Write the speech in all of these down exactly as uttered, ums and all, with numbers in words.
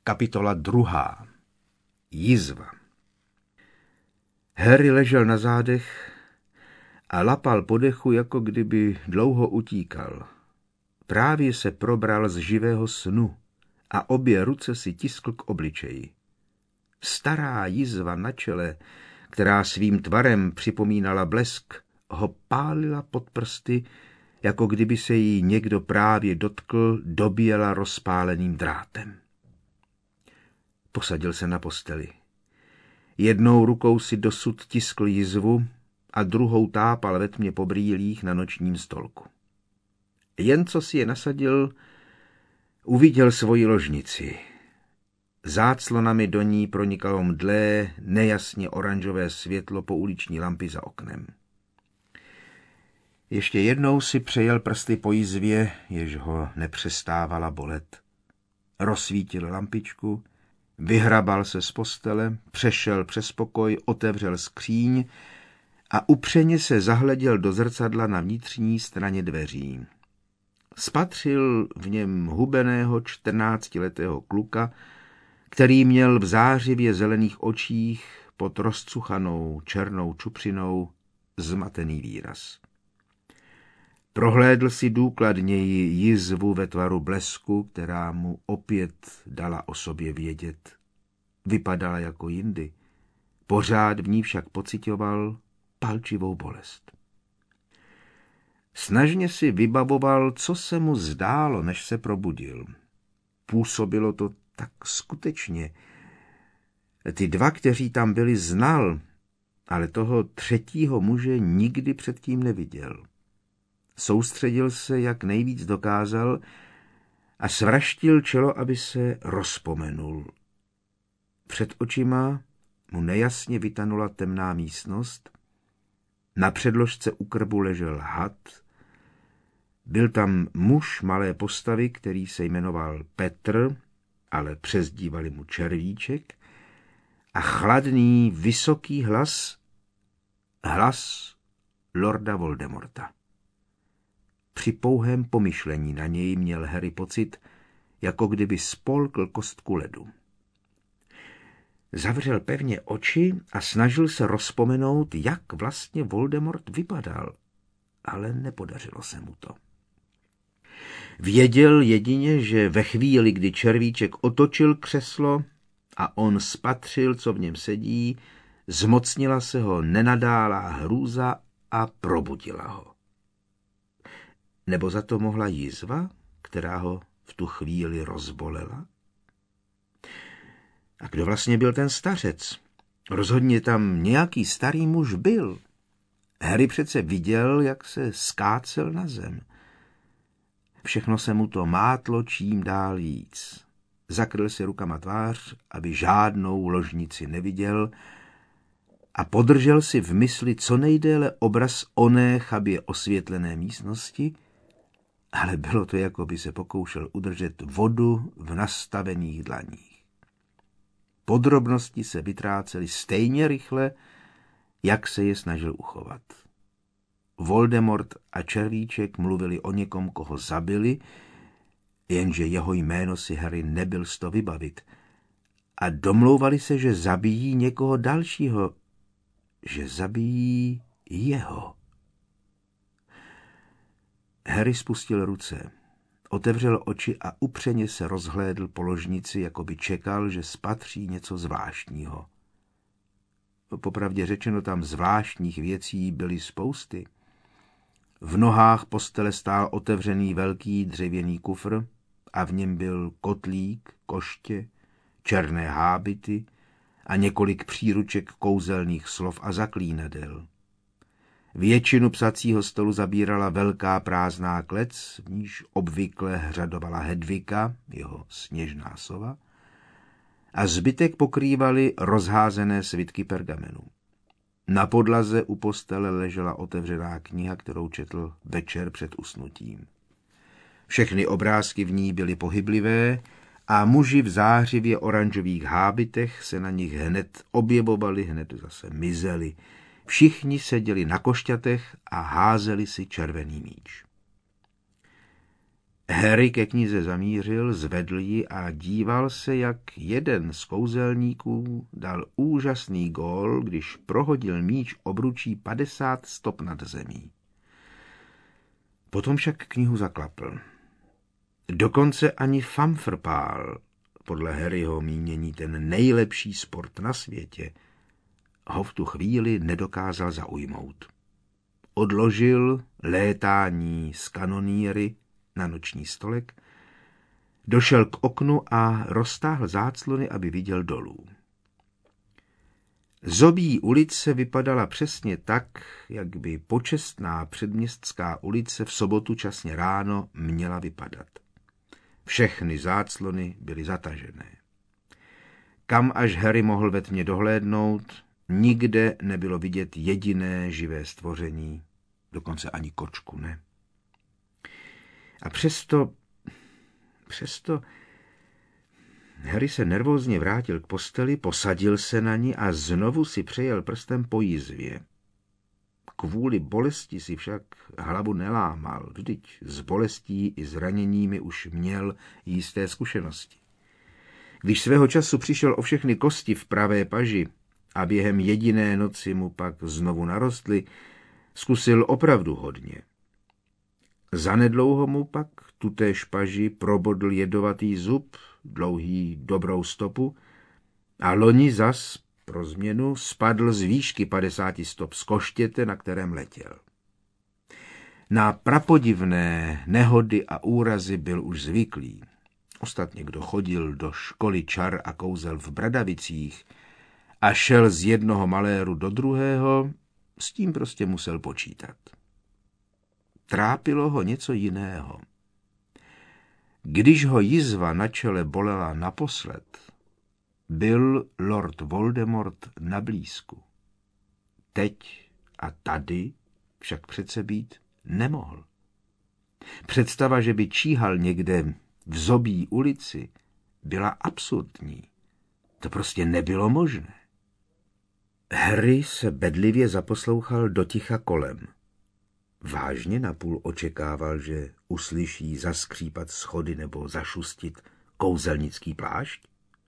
Kapitola druhá. Jizva. Harry ležel na zádech a lapal po dechu, jako kdyby dlouho utíkal. Právě se probral z živého snu a obě ruce si tiskl k obličeji. Stará jizva na čele, která svým tvarem připomínala blesk, ho pálila pod prsty, jako kdyby se jí někdo právě dotkl, dobíjela rozpáleným drátem. Posadil se na posteli. Jednou rukou si dosud tiskl jizvu a druhou tápal ve tmě po brýlích na nočním stolku. Jen co si je nasadil, uviděl svoji ložnici. Záclonami do ní pronikalo mdlé, nejasně oranžové světlo po uliční lampy za oknem. Ještě jednou si přejel prsty po jizvě, jež ho nepřestávala bolet. Rozsvítil lampičku, vyhrabal se z postele, přešel přes pokoj, otevřel skříň a upřeně se zahleděl do zrcadla na vnitřní straně dveří. Spatřil v něm hubeného čtrnáctiletého kluka, který měl v zářivě zelených očích pod rozcuchanou černou čupřinou zmatený výraz. Prohlédl si důkladněji jizvu ve tvaru blesku, která mu opět dala o sobě vědět. Vypadala jako jindy. Pořád v ní však pocitoval palčivou bolest. Snažně si vybavoval, co se mu zdálo, než se probudil. Působilo to tak skutečně. Ty dva, kteří tam byli, znal, ale toho třetího muže nikdy předtím neviděl. Soustředil se, jak nejvíc dokázal, a svraštil čelo, aby se rozpomenul. Před očima mu nejasně vytanula temná místnost. Na předložce u krbu ležel had. Byl tam muž malé postavy, který se jmenoval Petr, ale přezdívali mu Červíček, a chladný, vysoký hlas, hlas lorda Voldemorta. Při pouhém pomyšlení na něj měl Harry pocit, jako kdyby spolkl kostku ledu. Zavřel pevně oči a snažil se rozpomenout, jak vlastně Voldemort vypadal, ale nepodařilo se mu to. Věděl jedině, že ve chvíli, kdy Červíček otočil křeslo a on spatřil, co v něm sedí, zmocnila se ho nenadálá hrůza a probudila ho. Nebo za to mohla jizva, která ho v tu chvíli rozbolela? A kdo vlastně byl ten stařec? Rozhodně tam nějaký starý muž byl. Harry přece viděl, jak se skácel na zem. Všechno se mu to mátlo čím dál víc. Zakryl si rukama tvář, aby žádnou ložnici neviděl, a podržel si v mysli co nejdéle obraz oné chabě osvětlené místnosti, ale bylo to, jako by se pokoušel udržet vodu v nastavených dlaních. Podrobnosti se vytrácely stejně rychle, jak se je snažil uchovat. Voldemort a Červíček mluvili o někom, koho zabili, jenže jeho jméno si Harry nebyl z to vybavit. A domlouvali se, že zabijí někoho dalšího, že zabijí jeho. Harry spustil ruce, otevřel oči a upřeně se rozhlédl po ložnici, jako by čekal, že spatří něco zvláštního. Popravdě řečeno, tam zvláštních věcí byly spousty. V nohách postele stál otevřený velký dřevěný kufr a v něm byl kotlík, koště, černé hábity a několik příruček kouzelných slov a zaklínadel. Většinu psacího stolu zabírala velká prázdná klec, v níž obvykle hřadovala Hedvika, jeho sněžná sova, a zbytek pokrývaly rozházené svitky pergamenu. Na podlaze u postele ležela otevřená kniha, kterou četl večer před usnutím. Všechny obrázky v ní byly pohyblivé a muži v zářivě oranžových hábitech se na nich hned objevovali, hned zase mizeli. Všichni seděli na košťatech a házeli si červený míč. Harry ke knize zamířil, zvedl ji a díval se, jak jeden z kouzelníků dal úžasný gól, když prohodil míč obručí padesát stop nad zemí. Potom však knihu zaklapl. Dokonce ani famfrpál, podle Harryho mínění ten nejlepší sport na světě, ho v tu chvíli nedokázal zaujmout. Odložil létání z kanonýry na noční stolek, došel k oknu a roztáhl záclony, aby viděl dolů. Zobí ulice vypadala přesně tak, jak by počestná předměstská ulice v sobotu časně ráno měla vypadat. Všechny záclony byly zatažené. Kam až Harry mohl ve tmě dohlédnout, nikde nebylo vidět jediné živé stvoření, dokonce ani kočku ne. A přesto, přesto Harry se nervózně vrátil k posteli, posadil se na ní a znovu si přejel prstem po jizvě. Kvůli bolesti si však hlavu nelámal, vždyť s bolestí i zraněními už měl jisté zkušenosti. Když svého času přišel o všechny kosti v pravé paži a během jediné noci mu pak znovu narostly, zkusil opravdu hodně. Zanedlouho mu pak tutéž paži probodl jedovatý zub, dlouhý dobrou stopu, a loni zas pro změnu spadl z výšky padesáti stop z koštěte, na kterém letěl. Na prapodivné nehody a úrazy byl už zvyklý. Ostatně, kdo chodil do školy čar a kouzel v Bradavicích a šel z jednoho maléru do druhého, s tím prostě musel počítat. Trápilo ho něco jiného. Když ho jizva na čele bolela naposled, byl lord Voldemort na blízku. Teď a tady však přece být nemohl. Představa, že by číhal někde v Zobí ulici, byla absurdní. To prostě nebylo možné. Harry se bedlivě zaposlouchal do ticha kolem. Vážně napůl očekával, že uslyší zaskřípat schody nebo zašustit kouzelnický plášť?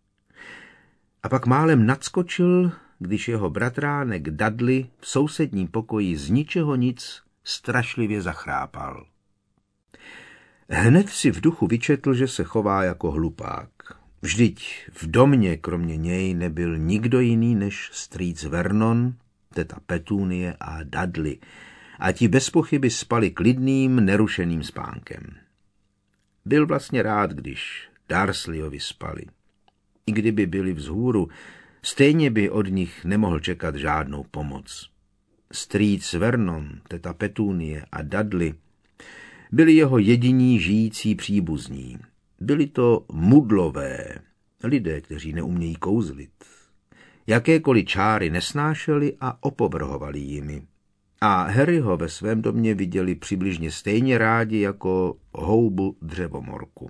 A pak málem nadskočil, když jeho bratránek Dudley v sousedním pokoji z ničeho nic strašlivě zachrápal. Hned si v duchu vyčetl, že se chová jako hlupák. Vždyť v domě kromě něj nebyl nikdo jiný než strýc Vernon, teta Petunie a Dudley, a ti bez pochyby spali klidným, nerušeným spánkem. Byl vlastně rád, když Dursleyovi spali. I kdyby byli vzhůru, stejně by od nich nemohl čekat žádnou pomoc. Strýc Vernon, teta Petunie a Dudley byli jeho jediní žijící příbuzní. Byli to mudlové, lidé, kteří neumějí kouzlit. Jakékoliv čáry nesnášeli a opovrhovali jimi. A Harryho ve svém domě viděli přibližně stejně rádi jako houbu dřevomorku.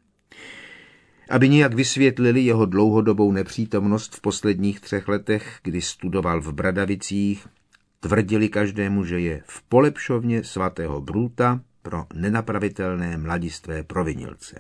Aby nějak vysvětlili jeho dlouhodobou nepřítomnost v posledních třech letech, kdy studoval v Bradavicích, tvrdili každému, že je v polepšovně svatého Bruta pro nenapravitelné mladistvé provinilce.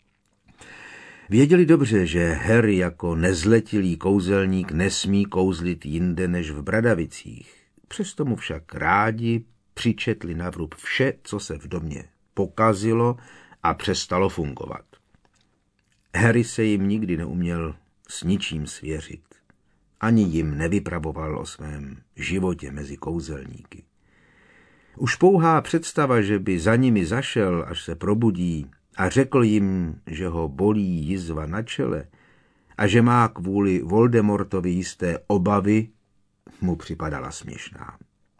Věděli dobře, že Harry jako nezletilý kouzelník nesmí kouzlit jinde než v Bradavicích. Přesto mu však rádi přičetli na vrub vše, co se v domě pokazilo a přestalo fungovat. Harry se jim nikdy neuměl s ničím svěřit. Ani jim nevypravoval o svém životě mezi kouzelníky. Už pouhá představa, že by za nimi zašel, až se probudí, a řekl jim, že ho bolí jizva na čele a že má kvůli Voldemortovi jisté obavy, mu připadala směšná.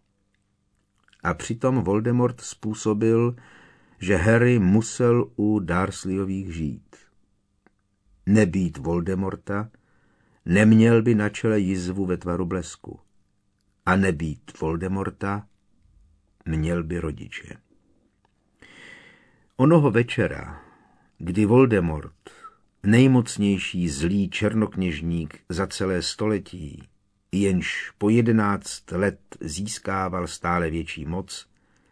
A přitom Voldemort způsobil, že Harry musel u Dursleyových žít. Nebýt Voldemorta, neměl by na čele jizvu ve tvaru blesku. A nebýt Voldemorta, měl by rodiče. Onoho večera, kdy Voldemort, nejmocnější zlý černokněžník za celé století, jenž po jedenáct let získával stále větší moc,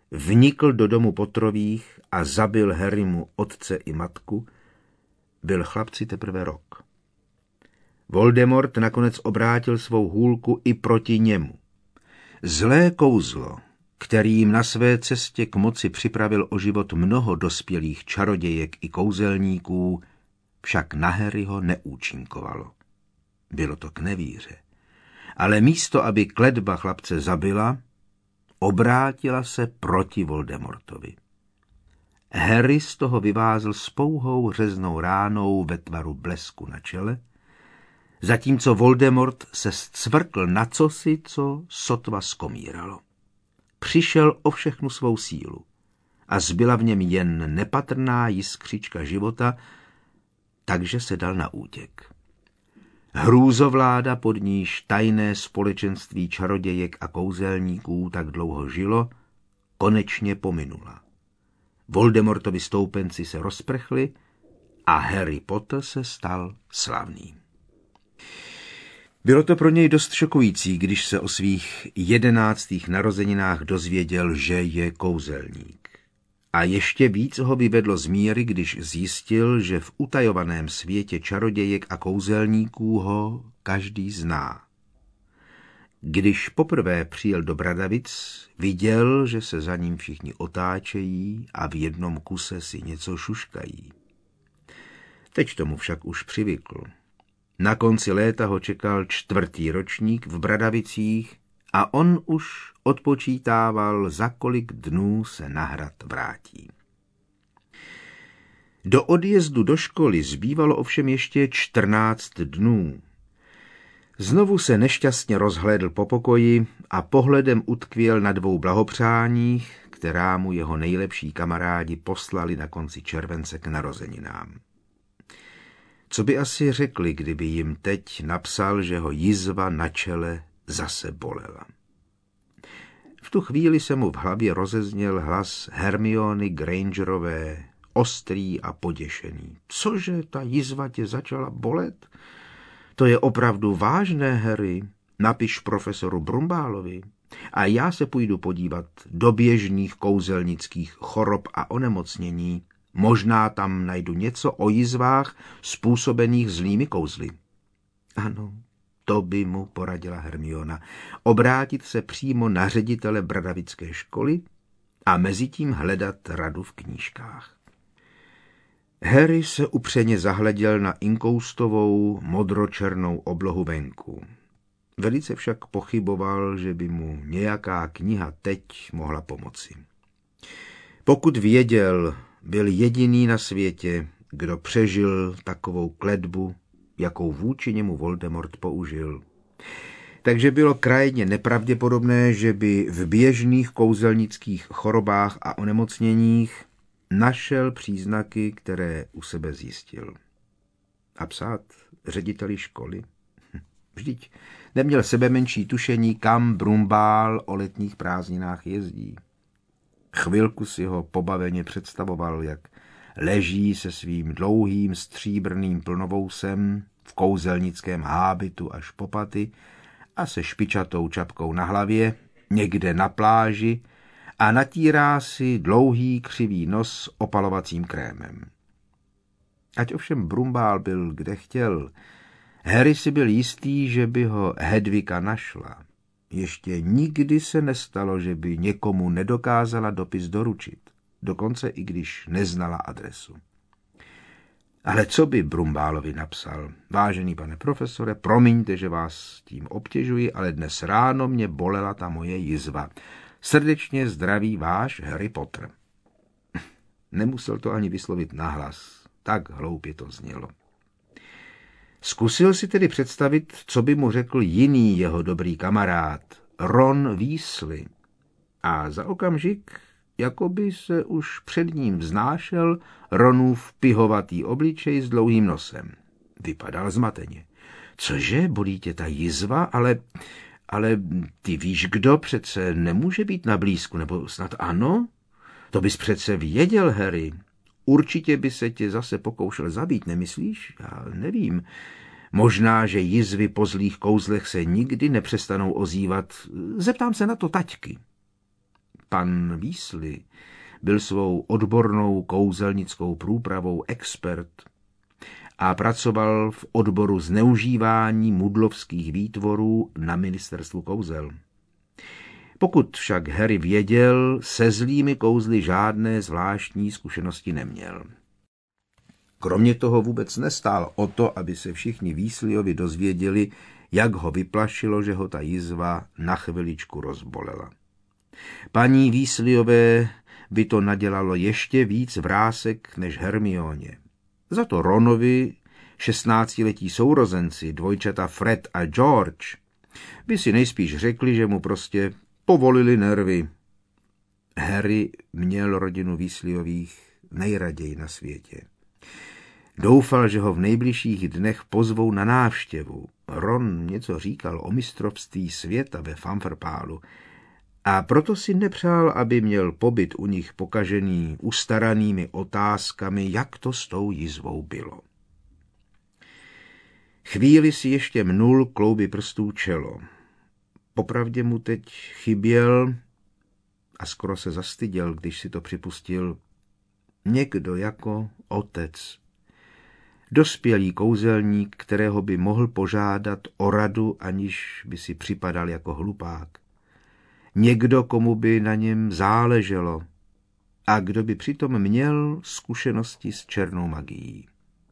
vnikl do domu Potterových a zabil Harrymu otce i matku, byl chlapci teprve rok. Voldemort nakonec obrátil svou hůlku i proti němu. Zlé kouzlo, kterým na své cestě k moci připravil o život mnoho dospělých čarodějek i kouzelníků, však na Harryho neúčinkovalo. Bylo to k nevíře. Ale místo, aby kletba chlapce zabila, obrátila se proti Voldemortovi. Harry z toho vyvázl s pouhou řeznou ránou ve tvaru blesku na čele, zatímco Voldemort se scvrkl na cosi, co sotva skomíralo. Přišel o všechnu svou sílu a zbyla v něm jen nepatrná jiskřička života, takže se dal na útěk. Hrůzovláda, pod níž tajné společenství čarodějek a kouzelníků tak dlouho žilo, konečně pominula. Voldemortovi stoupenci se rozprchli a Harry Potter se stal slavným. Bylo to pro něj dost šokující, když se o svých jedenáctých narozeninách dozvěděl, že je kouzelník. A ještě víc ho vyvedlo z míry, když zjistil, že v utajovaném světě čarodějek a kouzelníků ho každý zná. Když poprvé přijel do Bradavic, viděl, že se za ním všichni otáčejí a v jednom kuse si něco šuškají. Teď tomu však už přivykl. Na konci léta ho čekal čtvrtý ročník v Bradavicích a on už odpočítával, za kolik dnů se na hrad vrátí. Do odjezdu do školy zbývalo ovšem ještě čtrnáct dnů. Znovu se nešťastně rozhlédl po pokoji a pohledem utkvěl na dvou blahopřáních, která mu jeho nejlepší kamarádi poslali na konci července k narozeninám. Co by asi řekli, kdyby jim teď napsal, že ho jizva na čele zase bolela? V tu chvíli se mu v hlavě rozezněl hlas Hermiony Grangerové, ostrý a poděšený. Cože, ta jizva tě začala bolet? To je opravdu vážné, Harry. Napiš profesoru Brumbálovi. A já se půjdu podívat do běžných kouzelnických chorob a onemocnění. Možná tam najdu něco o jizvách způsobených zlými kouzly. Ano, to by mu poradila Hermiona. Obrátit se přímo na ředitele bradavické školy a mezitím hledat radu v knížkách. Harry se upřeně zahleděl na inkoustovou modročernou oblohu venku. Velice však pochyboval, že by mu nějaká kniha teď mohla pomoci. Pokud věděl, byl jediný na světě, kdo přežil takovou kletbu, jakou vůči němu Voldemort použil. Takže bylo krajně nepravděpodobné, že by v běžných kouzelnických chorobách a onemocněních našel příznaky, které u sebe zjistil. A psát řediteli školy? Vždyť neměl sebe menší tušení, kam Brumbál o letních prázdninách jezdí. Chvilku si ho pobaveně představoval, jak leží se svým dlouhým stříbrným plnovousem v kouzelnickém hábitu až po paty a se špičatou čapkou na hlavě někde na pláži a natírá si dlouhý křivý nos opalovacím krémem. Ať ovšem Brumbál byl kde chtěl, Harry si byl jistý, že by ho Hedvika našla. Ještě nikdy se nestalo, že by někomu nedokázala dopis doručit, dokonce i když neznala adresu. Ale co by Brumbálovi napsal? Vážený pane profesore, promiňte, že vás tím obtěžuji, ale dnes ráno mě bolela ta moje jizva. Srdečně zdraví váš Harry Potter. Nemusel to ani vyslovit nahlas, tak hloupě to znělo. Zkusil si tedy představit, co by mu řekl jiný jeho dobrý kamarád, Ron Weasley. A za okamžik, jako by se už před ním vznášel Ronův pihovatý obličej s dlouhým nosem. Vypadal zmateně. Cože, bolí tě ta jizva, ale, ale ty víš, kdo přece nemůže být na blízku, nebo snad ano? To bys přece věděl, Harry. Určitě by se tě zase pokoušel zabít, nemyslíš? Já nevím. Možná, že jizvy po zlých kouzlech se nikdy nepřestanou ozývat. Zeptám se na to taťky. pan Weasley byl svou odbornou kouzelnickou průpravou expert a pracoval v odboru zneužívání mudlovských výtvorů na ministerstvu kouzel. Pokud však Harry věděl, se zlými kouzly žádné zvláštní zkušenosti neměl. Kromě toho vůbec nestál o to, aby se všichni Weasleyovi dozvěděli, jak ho vyplašilo, že ho ta jizva na chviličku rozbolela. Paní Weasleyové by to nadělalo ještě víc vrásek než Hermioně. Za to Ronovi, šestnáctiletí sourozenci, dvojčata Fred a George, by si nejspíš řekli, že mu prostě povolili nervy. Harry měl rodinu Weasleyových nejraději na světě. Doufal, že ho v nejbližších dnech pozvou na návštěvu. Ron něco říkal o mistrovství světa ve Fumfrpálu a proto si nepřál, aby měl pobyt u nich pokažený ustaranými otázkami, jak to s tou jizvou bylo. Chvíli si ještě mnul klouby prstů čelo. Popravdě mu teď chyběl a skoro se zastyděl, když si to připustil, někdo jako otec. Dospělý kouzelník, kterého by mohl požádat o radu, aniž by si připadal jako hlupák. Někdo, komu by na něm záleželo a kdo by přitom měl zkušenosti s černou magií.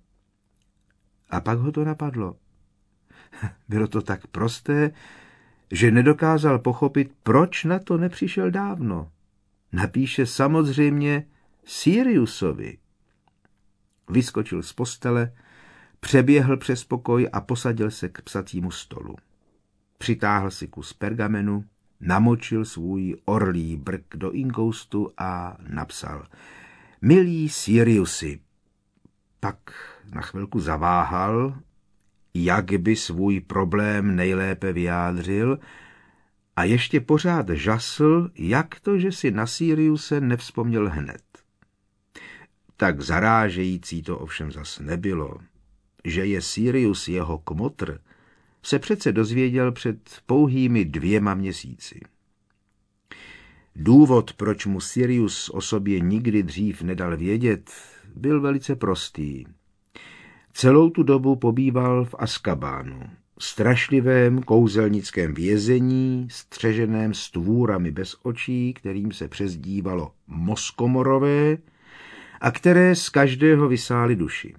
A pak ho to napadlo. Bylo to tak prosté, že nedokázal pochopit, proč na to nepřišel dávno. Napíše samozřejmě Siriusovi. Vyskočil z postele, přeběhl přes pokoj a posadil se k psacímu stolu. Přitáhl si kus pergamenu, namočil svůj orlí brk do inkoustu a napsal: Milí Siriusi. Pak na chvilku zaváhal, jak by svůj problém nejlépe vyjádřil, a ještě pořád žasl, jak to, že si na Siriuse nevzpomněl hned. Tak zarážející to ovšem zas nebylo. Že je Sirius jeho kmotr, se přece dozvěděl před pouhými dvěma měsíci. Důvod, proč mu Sirius o sobě nikdy dřív nedal vědět, byl velice prostý. Celou tu dobu pobýval v Azkabánu, strašlivém kouzelnickém vězení, střeženém stvůrami bez očí, kterým se přezdívalo Moskomorové, a které z každého vysály duši.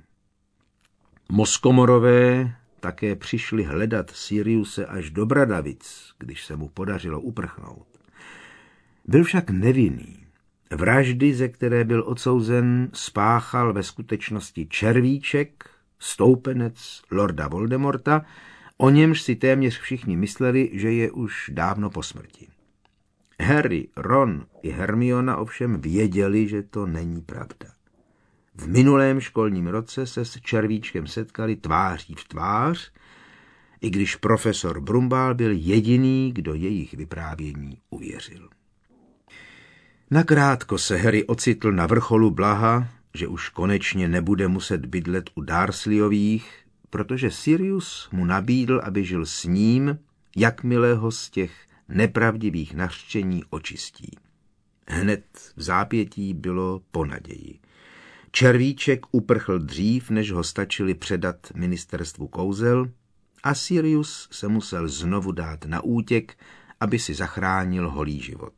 Moskomorové také přišli hledat Siriuse až do Bradavic, když se mu podařilo uprchnout. Byl však nevinný. Vraždy, ze které byl odsouzen, spáchal ve skutečnosti červíček, stoupenec lorda Voldemorta, o němž si téměř všichni mysleli, že je už dávno po smrti. Harry, Ron i Hermiona ovšem věděli, že to není pravda. V minulém školním roce se s červíčkem setkali tváří v tvář, i když profesor Brumbál byl jediný, kdo jejich vyprávění uvěřil. Nakrátko se Harry ocitl na vrcholu blaha, že už konečně nebude muset bydlet u Dursleyových, protože Sirius mu nabídl, aby žil s ním, jakmile ho z těch nepravdivých nařčení očistí. Hned v zápětí bylo po naději. Červíček uprchl dřív, než ho stačili předat ministerstvu kouzel, a Sirius se musel znovu dát na útěk, aby si zachránil holý život.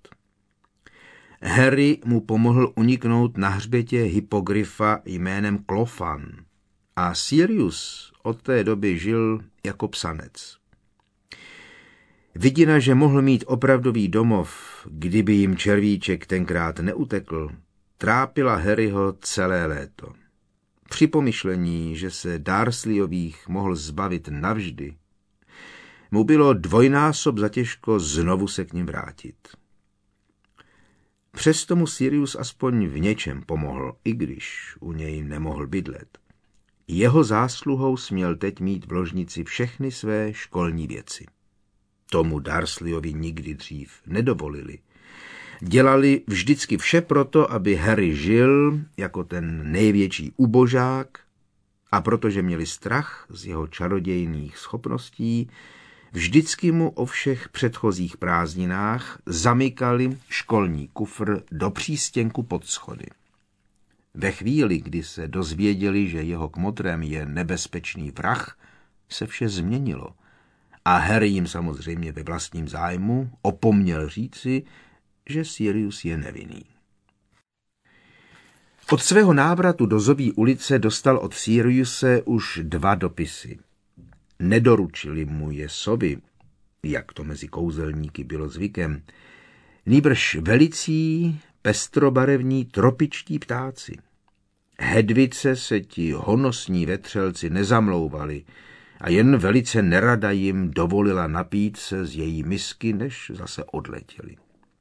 Harry mu pomohl uniknout na hřbetě hypogryfa jménem Klofan a Sirius od té doby žil jako psanec. Vidina, že mohl mít opravdový domov, kdyby jim červíček tenkrát neutekl, trápila Harryho celé léto. Při pomyšlení, že se Dursleyových mohl zbavit navždy, mu bylo dvojnásob zatěžko znovu se k nim vrátit. Přesto mu Sirius aspoň v něčem pomohl, i když u něj nemohl bydlet. Jeho zásluhou směl teď mít v ložnici všechny své školní věci. Tomu Dursleyovi nikdy dřív nedovolili. Dělali vždycky vše proto, aby Harry žil jako ten největší ubožák, a protože měli strach z jeho čarodějných schopností, Vždycky mu o všech předchozích prázdninách zamykali školní kufr do přístěnku pod schody. Ve chvíli, kdy se dozvěděli, že jeho kmotrem je nebezpečný vrah, se vše změnilo. A Harry jim samozřejmě ve vlastním zájmu opomněl říci, že Sirius je nevinný. Od svého návratu do Zoví ulice dostal od Siriuse už dva dopisy. Nedoručili mu je sovy, jak to mezi kouzelníky bylo zvykem, nýbrž velicí, pestrobarevní tropičtí ptáci. Hedvice se ti honosní vetřelci nezamlouvali a jen velice nerada jim dovolila napít se z její misky, než zase odletěli.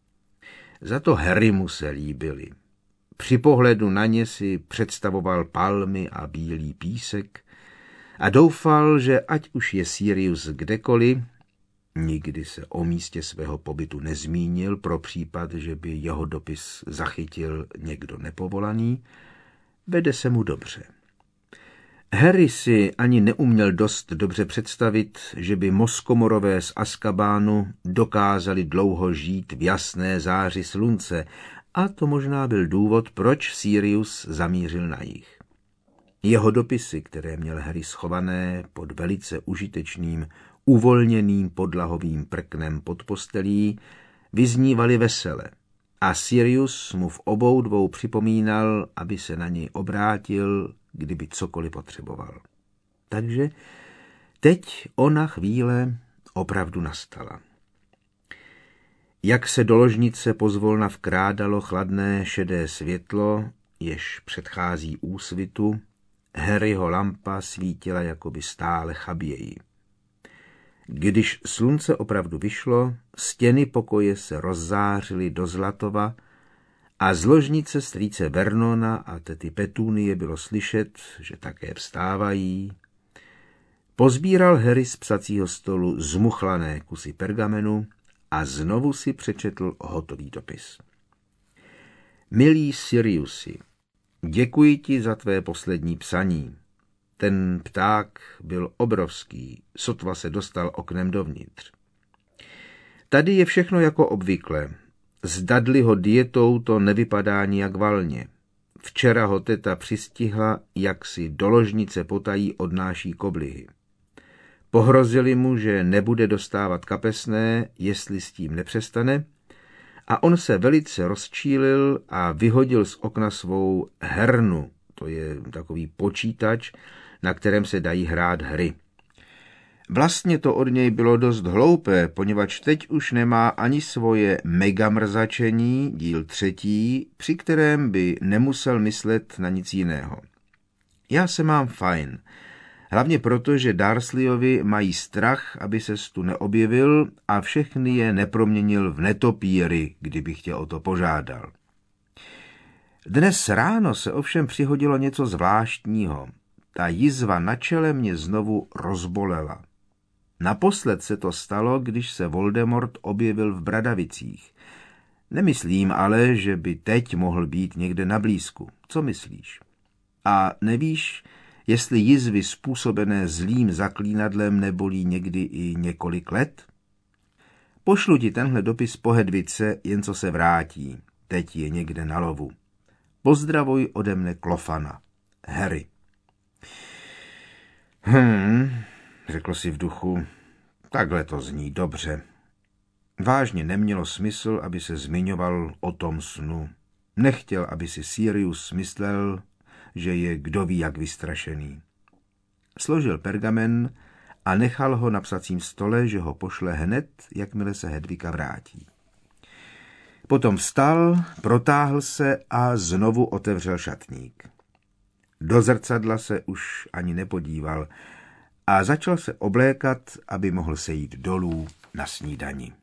Za to Harrymu se líbili. Při pohledu na ně si představoval palmy a bílý písek a doufal, že ať už je Sirius kdekoliv, nikdy se o místě svého pobytu nezmínil pro případ, že by jeho dopis zachytil někdo nepovolaný, vede se mu dobře. Harry si ani neuměl dost dobře představit, že by moskomorové z Azkabánu dokázali dlouho žít v jasné záři slunce, a to možná byl důvod, proč Sirius zamířil na jih. Jeho dopisy, které měl Harry schované pod velice užitečným, uvolněným podlahovým prknem pod postelí, vyznívaly vesele a Sirius mu v obou dvou připomínal, aby se na něj obrátil, kdyby cokoliv potřeboval. Takže teď ona chvíle opravdu nastala. Jak se do ložnice pozvolna vkrádalo chladné šedé světlo, jež předchází úsvitu, Harryho lampa svítila jakoby stále chaběji. Když slunce opravdu vyšlo, stěny pokoje se rozzářily do zlatova a z ložnice strýce Vernona a tety Petunie bylo slyšet, že také vstávají. Pozbíral Harry z psacího stolu zmuchlané kusy pergamenu a znovu si přečetl hotový dopis. Milý Siriusi, děkuji ti za tvé poslední psaní. Ten pták byl obrovský, sotva se dostal oknem dovnitř. Tady je všechno jako obvykle. S Dudleyho dietou to nevypadá nijak valně. Včera ho teta přistihla, jak si do ložnice potají odnáší koblihy. Pohrozili mu, že nebude dostávat kapesné, jestli s tím nepřestane, a on se velice rozčílil a vyhodil z okna svou hernu, to je takový počítač, na kterém se dají hrát hry. Vlastně to od něj bylo dost hloupé, poněvadž teď už nemá ani svoje megamrzačení, díl třetí, při kterém by nemusel myslet na nic jiného. Já se mám fajn, hlavně proto, že Dursleyovi mají strach, aby ses tu neobjevil a všechny je neproměnil v netopíry, kdybych tě o to požádal. Dnes ráno se ovšem přihodilo něco zvláštního. Ta jizva na čele mě znovu rozbolela. Naposled se to stalo, když se Voldemort objevil v Bradavicích. Nemyslím ale, že by teď mohl být někde na blízku. Co myslíš? A nevíš, jestli jizvy způsobené zlým zaklínadlem nebolí někdy i několik let? Pošlu ti tenhle dopis po Hedvice, jen co se vrátí. Teď je někde na lovu. Pozdravuj ode mne Klofana. Harry. Hm, řekl si v duchu, takhle to zní dobře. Vážně nemělo smysl, aby se zmiňoval o tom snu. Nechtěl, aby si Sirius myslel, že je kdo ví jak vystrašený. Složil pergamen a nechal ho na psacím stole, že ho pošle hned, jakmile se Hedvika vrátí. Potom vstal, protáhl se a znovu otevřel šatník. Do zrcadla se už ani nepodíval a začal se oblékat, aby mohl sejít dolů na snídani.